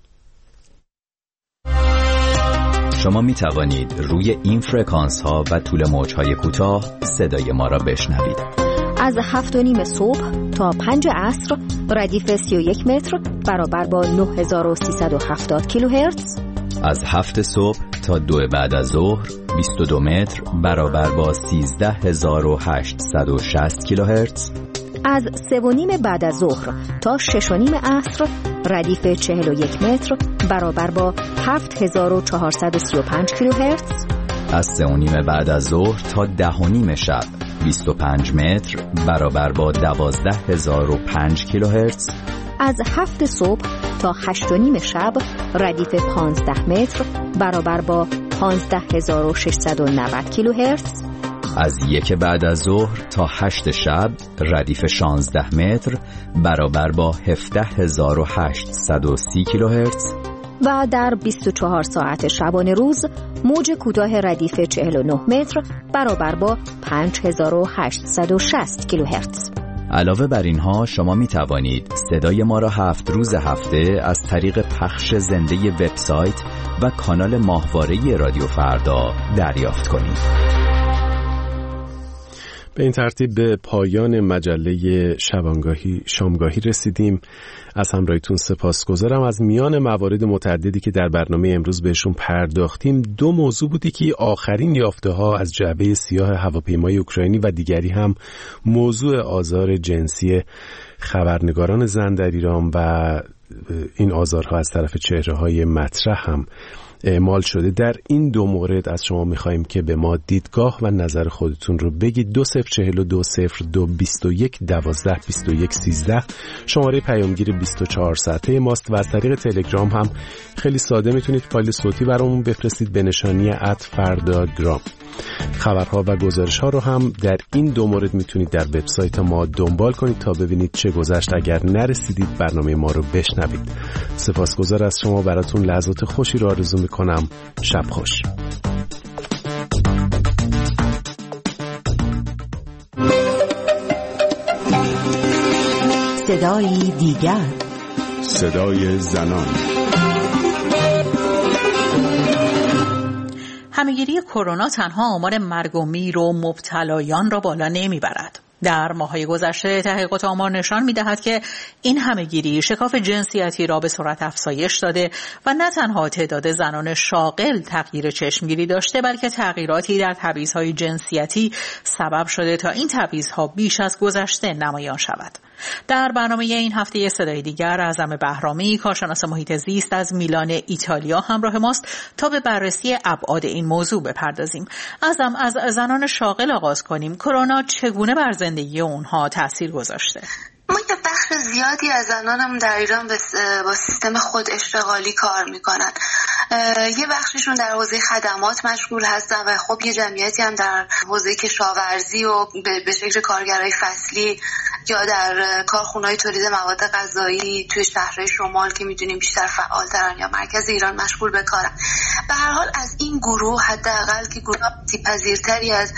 شما می توانید روی این فرکانس ها و طول موج های کوتاه صدای ما را بشنوید. از 7:30 صبح تا 5 عصر ردیف 31 متر برابر با 9370 کیلوهرتز. از 7 صبح تا 2 بعد از ظهر 22 متر برابر با 13860 کیلوهرتز. از 3:30 بعد از ظهر تا 6:30 عصر ردیف 41 متر برابر با 7435 کیلوهرتز. از 3:30 بعد از ظهر تا 10:30 شب 25 متر برابر با 12005 کیلوهرتز. از 7 صبح تا 8:30 شب ردیف 15 متر برابر با 15690 کیلوهرتز. از 1 بعد از ظهر تا 8 شب ردیف 16 متر برابر با 17830 کیلوهرتز. و در 24 ساعت شبانه روز موج کوتاه ردیف 49 متر برابر با 5860 کیلوهرتز. علاوه بر اینها شما می توانید صدای ما را 7 روز هفته از طریق پخش زنده وبسایت و کانال ماهواره رادیو فردا دریافت کنید. به این ترتیب به پایان مجله شامگاهی رسیدیم. از همراهیتون سپاسگزارم. از میان موارد متعددی که در برنامه امروز بهشون پرداختیم، 2 موضوع بودی که آخرین یافته‌ها از جعبه سیاه هواپیمای اوکراینی و دیگری هم موضوع آزار جنسی خبرنگاران زن در ایران و این آزارها از طرف چهره‌های مطرح هم اعمال شده. در این 2 مورد از شما می‌خوایم که به ما دیدگاه و نظر خودتون رو بگید. 20420221122113 شماره پیامگیر 24 ساعته ماست و از طریق تلگرام هم خیلی ساده میتونید فایل صوتی برامون بفرستید به نشانی @فرداگرام. خبرها و گزارش‌ها رو هم در این 2 مورد میتونید در وبسایت ما دنبال کنید تا ببینید چه گذشت. اگر نرسیدید برنامه ما رو بشنوید. سپاسگزار از شما. براتون لحظات خوشی رو آرزو میکنم. شب خوش. صدای دیگر، صدای زنان. همه‌گیری کرونا تنها آمار مرگ و میر و مبتلایان را بالا نمیبرد. در ماه‌های گذشته تحقیقات آمار نشان می‌دهد که این همه‌گیری شکاف جنسیتی را به سرعت افزایش داده و نه تنها تعداد زنان شاغل تغییر چشمگیری داشته، بلکه تغییراتی در تبعیض‌های جنسیتی سبب شده تا این تبعیض‌ها بیش از گذشته نمایان شود. در برنامه این هفته صدای دیگر اعظم بهرامی، کارشناس محیط زیست از میلان ایتالیا همراه ماست تا به بررسی ابعاد این موضوع بپردازیم. اعظم، از زنان شاغل آغاز کنیم. کرونا چگونه بر زندگی اونها تأثیر گذاشته؟ ما یه بخش زیادی از زنانم در ایران با سیستم خود اشتغالی کار میکنن. یه بخششون در حوزه خدمات مشغول هستن و خب یه جمعیتی هم در حوزه کشاورزی و به شکل کارگرای فصلی یا در کارخونه‌های تولید مواد غذایی توی شهرهای شمال که میدونیم بیشتر فعال‌ترن یا مرکز ایران مشغول به کارن. به هر حال از این گروه، حداقل که گروه پذیرتری از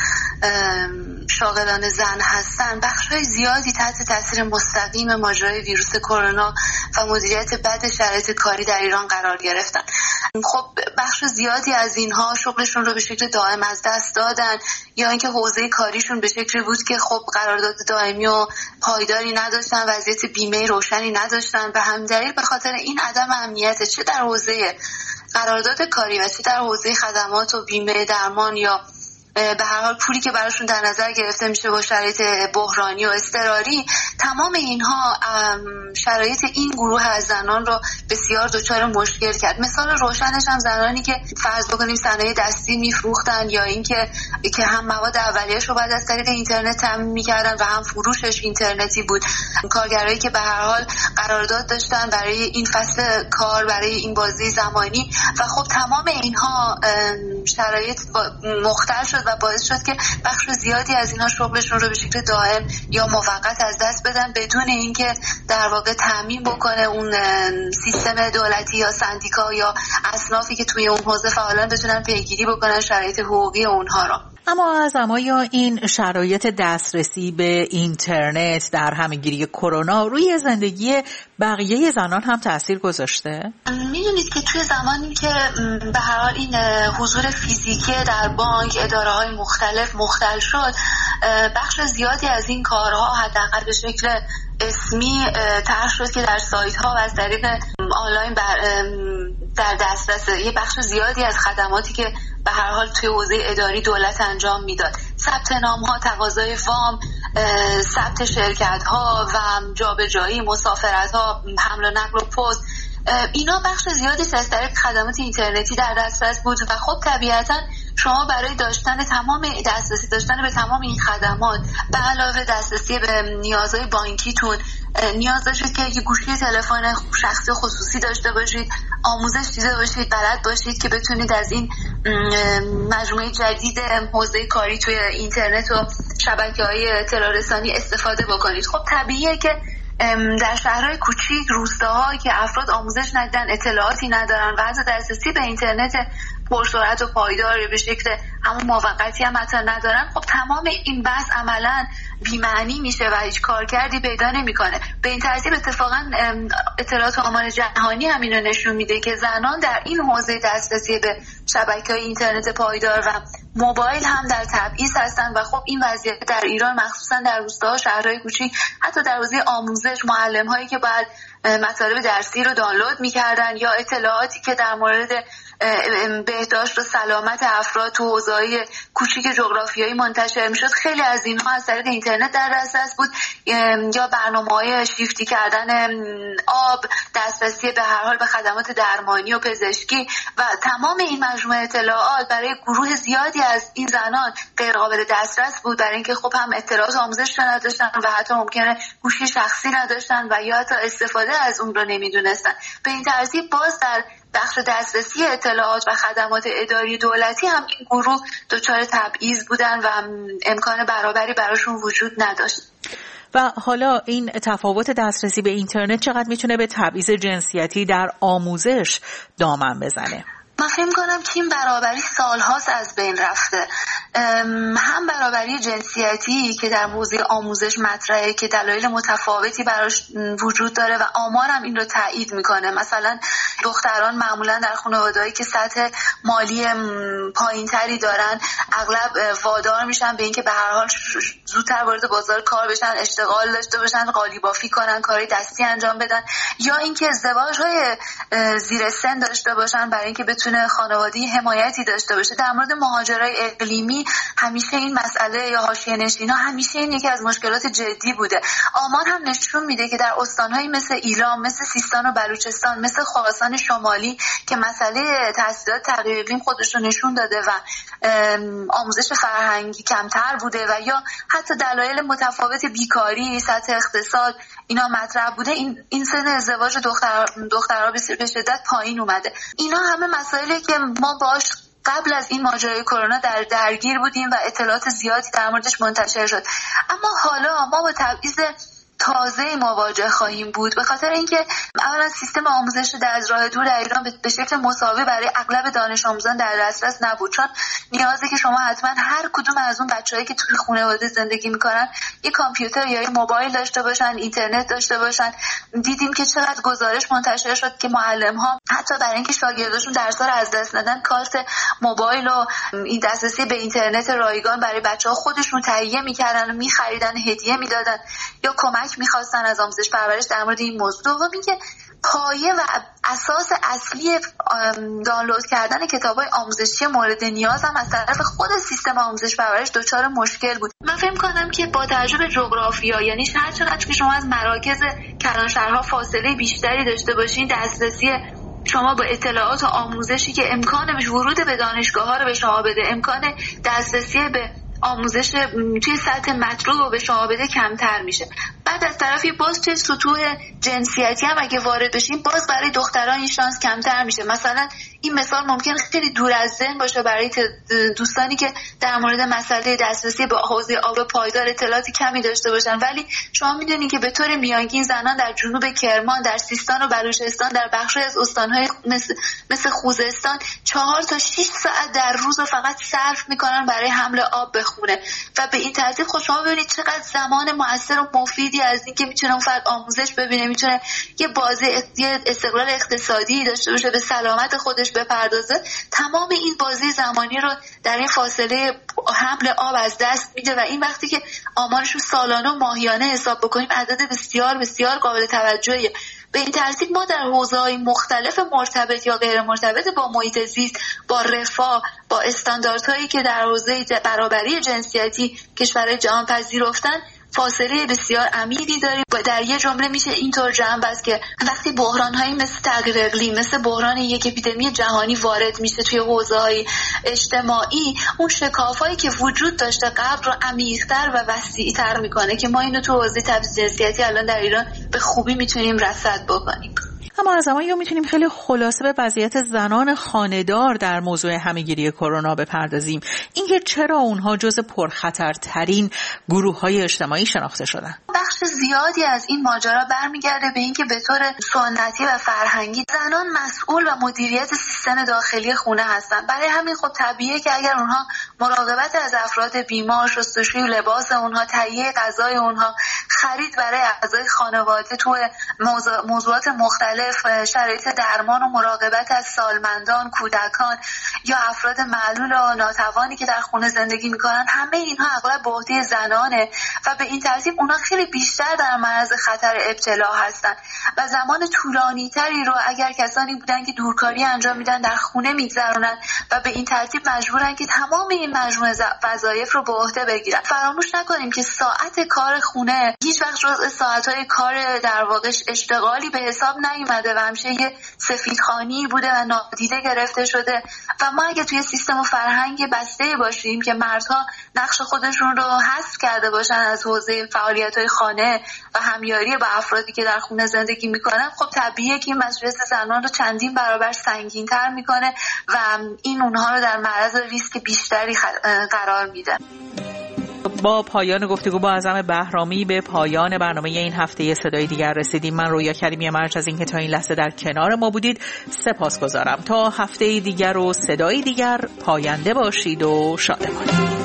شاغلان زن هستن، بخش‌های زیادی تحت تاثیر مستقیم ماجرای ویروس کرونا و مدیریت بد شرایط کاری در ایران قرار گرفتن. خب بخش زیادی از اینها شغلشون رو به شکل دائم از دست دادن یا اینکه حوزه کاریشون به شکلی بود که خب قرارداد دائمی و پایداری نداشتن، وضعیت بیمه روشنی نداشتن. به همین دلیل به خاطر این عدم امنیت چه در حوزه قرارداد کاری و چه در حوزه خدمات و بیمه درمان یا به هر حال پولی که براشون در نظر گرفته میشه با شرایط بحرانی و اضطراری، تمام اینها شرایط این گروه از زنان رو بسیار دچار مشکل کرد. مثال روشنش هم زنانی که فرض بکنیم صنایع دستی میفروختن یا اینکه هم مواد اولیه‌اش رو بعد از طریق اینترنت تامین میکردن و هم فروشش اینترنتی بود. کارگرایی که به هر حال قرارداد داشتن برای این فصل کار، برای این بازه زمانی و خب تمام اینها شرایط مختل شد و باعث شد که بخش زیادی از اینها شغلشون رو به شکل دائم یا موقت از دست بدن بدون اینکه در واقع تامین بکنه اون سیستم دولتی یا سندیکا یا اصنافی که توی اون حوزه فعالن بتونن پیگیری بکنن شرایط حقوقی اونها رو. اما یا این شرایط دسترسی به اینترنت در همه‌گیری کرونا روی زندگی بقیه زنان هم تأثیر گذاشته؟ میدونید که توی زمانی که به هر حال این حضور فیزیکی در بانک، اداره‌های مختلف مختل شد، بخش زیادی از این کارها حداقل به شکل اسمی طرح شد که در سایت ها و از طریق آنلاین در دسترس یه بخش زیادی از خدماتی که به هر حال توی حوزه اداری دولت انجام میداد، ثبت نام ها، تقاضای وام، ثبت شرکت ها و جابجایی، مسافرت ها، حمل و نقل و پست، اینا بخش زیادی از طریق خدمات اینترنتی در دسترس بود و خب طبیعتاً شما برای دسترسی داشتن به تمام این خدمات به علاوه دسترسی به نیازهای بانکیتون نیاز داشتید که یه گوشی تلفن شخصی خصوصی داشته باشید، آموزش دیده باشید، بلد باشید که بتونید از این مجموعه جدید حوزه کاری توی اینترنت و شبکه‌های اطلاع رسانی استفاده بکنید. خب طبیعیه که در شهرهای کوچیک، روستاهایی که افراد آموزش ندیدن، اطلاعاتی ندارن و حتی دسترسی به اینترنت پرسرعت و پایدار به شکل همون موقتی هم حتی ندارن، خب تمام این بحث عملاً بی‌معنی میشه و هیچ کارکردی پیدا نمیکنه. به این ترتیب اتفاقا اطلاعات آمار جهانی هم اینو نشون میده که زنان در این حوزه دسترسی به شبکه‌های اینترنت پایدار و موبایل هم در تبعیض هستن و خب این وضعیت در ایران مخصوصا در روستاها، شهرهای کوچیک، حتی در حوزه آموزش، معلم‌هایی که باید مطالب درسی رو دانلود می‌کردن یا اطلاعاتی که در مورد بهداشت و سلامت افراد تو حوزه‌های کوچیک جغرافیایی منتشر میشد، خیلی از اینها از طریق اینترنت در دسترس بود، یا برنامه‌های شیفتی کردن آب، دسترسی به هر حال به خدمات درمانی و پزشکی و تمام این مجموعه اطلاعات برای گروه زیادی از این زنان غیر قابل دسترس بود، برای اینکه خب هم اطلاعات آموزش نداشتن و حتی ممکنه گوشی شخصی نداشتن و یا حتی استفاده از اون رو نمیدونستن. به این ترتیب باز در بخش دسترسی اطلاعات و خدمات اداری دولتی هم این گروه دچار تبعیض بودن و امکان برابری براشون وجود نداشت. و حالا این تفاوت دسترسی به اینترنت چقدر میتونه به تبعیض جنسیتی در آموزش دامن بزنه؟ من فکر می‌کنم که این برابری سال‌هاست از بین رفته. هم برابری جنسیتی که در حوزه آموزش مطرحه که دلایل متفاوتی براش وجود داره و آمار هم این رو تایید میکنه. مثلا دختران معمولا در خانواده‌ای که سطح مالی پایین‌تری دارن اغلب وادار میشن به اینکه به هر حال زودتر وارد بازار کار بشن، اشتغال داشته باشن، قالیبافی کنن، کارهای دستی انجام بدن، یا اینکه ازدواج‌های زیر سن داشته باشن برای اینکه بتونه خانواده حمایتی داشته باشه. در مورد مهاجرای اقلیمی همیشه این مسئله یا حاشیه‌نشین‌ها همیشه این یکی از مشکلات جدی بوده. آمار هم نشون میده که در استان‌هایی مثل ایلام، مثل سیستان و بلوچستان، مثل خراسان شمالی که مسئله تحصیلات تغییر اقلیم خودش رو نشون داده و آموزش فرهنگی کمتر بوده و یا حتی دلایل متفاوت بیکاری، سطح اقتصاد اینا مطرح بوده، این سن ازدواج دخترها به شدت پایین اومده. اینا همه مسائلی که ما باش قبل از این ماجرای کرونا درگیر بودیم و اطلاعات زیادی در موردش منتشر شد. اما حالا ما با تبعیض تازه مواجه خواهیم بود، به خاطر اینکه اولا سیستم آموزش در از راه دور در ایران به شکل مساوی برای اغلب دانش آموزان در دسترس نبود، چون نیازه که شما حتما هر کدوم از اون بچه‌هایی که توی خانواده زندگی میکنن یک کامپیوتر یا یک موبایل داشته باشن، اینترنت داشته باشن. دیدیم که چقدر گزارش منتشر شد که معلم‌ها حتی برای اینکه شاگرداشون درس‌ها رو از دست ندن کارت موبایل و این دسترسی به اینترنت رایگان برای بچه‌ها خودشون تهیه می‌کردن و می‌خریدن، هدیه می‌دادن یا کمک میخواستن از آموزش پرورش در مورد این موضوع. دوم اینکه پایه و اساس اصلی دانلود کردن کتاب‌های آموزشی مورد نیاز هم از طرف خود سیستم آموزش پرورش دچار مشکل بود. من فکر می‌کنم که با توجه به جغرافیا، یعنی هر چقدر که شما از مراکز کلانشهرها فاصله بیشتری داشته باشین، دسترسی شما با اطلاعات و آموزشی که امکان ورود به دانشگاه‌ها رو به شما بده، امکان دسترسی به آموزش توی سطح مطلوب رو به شما بده کمتر میشه. بعد از طرفی باز توی سطوح جنسیتی هم اگه وارد بشیم باز برای دختران این شانس کمتر میشه. مثلا این مثال ممکن خیلی دور از ذهن باشه برای دوستانی که در مورد مسئله دسترسی به حوزه آب پایدار اطلاعاتی کمی داشته باشن، ولی شما میدونید که به طور میانگین زنان در جنوب کرمان، در سیستان و بلوچستان، در بخشی از استان‌های مثل خوزستان 4 تا 6 ساعت در روز فقط صرف میکنن برای حمل آب به خونه و به این ترتیب خود شما ببینید چقدر زمان مؤثر و مفیدی از این که میتونه اون فرد آموزش ببینه، میتونه یه استقلال اقتصادی داشته باشه، به سلامت خودش بپردازه. تمام این بازی زمانی رو در این فاصله حمل آب از دست میده و این وقتی که آمارش رو سالانه و ماهیانه حساب بکنیم عدد بسیار بسیار قابل توجهیه. به این ترتیب ما در حوزه‌های مختلف مرتبط یا غیر مرتبط با محیط زیست، با رفاه، با استانداردهایی که در حوزه برابری جنسیتی کشورهای جهان پذیرفتن فاصله بسیار عمیقی داریم. در یه جمله میشه اینطور جمع بست که وقتی بحران‌هایی مثل تغییر اقلیم، مثل بحران یک اپیدمی جهانی وارد میشه توی حوزه‌های اجتماعی، اون شکافایی که وجود داشته قبل رو عمیق‌تر و وسیع‌تر میکنه که ما اینو تو حوزه تبعیض جنسیتی الان در ایران به خوبی میتونیم رصد بکنیم. اما از زمانی رو میتونیم خیلی خلاصه به وضعیت زنان خانه‌دار در موضوع همه‌گیری کرونا بپردازیم. اینکه چرا اونها جز پرخطرترین گروه‌های اجتماعی شناخته شدن؟ بخش بخش زیادی از این ماجرا برمیگرده به اینکه به طور سنتی و فرهنگی زنان مسئول و مدیریت سیستم داخلی خونه هستن. برای همین خب طبیعیه که اگر اونها مراقبت از افراد بیمار، شستشوی لباس اونها، تهیه غذای اونها، خرید برای اعضای خانواده تو موضوعات مختلف، شرایط درمان و مراقبت از سالمندان، کودکان یا افراد معلول و ناتوانی که در خونه زندگی میکنن، همه اینها اغلب به عهده زنانه و به این ترتیب اونها خیلی بیشتر در معرض خطر ابتلا هستن و زمان طولانی تری رو اگر کسانی بودن که دورکاری انجام میدن در خونه میگذرونن و به این ترتیب مجبورن که تمام این مجموعه وظایف رو به عهده بگیرن. فراموش نکنیم که ساعت کار خونه هیچ وقت جزء ساعت‌های کار در واقع اشتغالی به حساب نیومده و همیشه یه سفیدخوانی بوده و نادیده گرفته شده و ما اگه توی سیستم و فرهنگ بسته باشیم که مردها نقش خودشون رو حذف کرده باشن از حوزه فعالیت‌های خانه و همیاری با افرادی که در خونه زندگی میکنن، خب طبیعیه که این مسئولیت زنان رو چندین برابر سنگین‌تر میکنه و این اونها رو در معرض ریسک بیشتری قرار میده. با پایان گفتگو با اعظم بهرامی به پایان برنامه این هفته صدای دیگر رسیدیم. من رویا کریمی مرج از اینکه تا این لحظه در کنار ما بودید سپاسگزارم. تا هفته دیگر و صدای دیگر پاینده باشید و شادمان.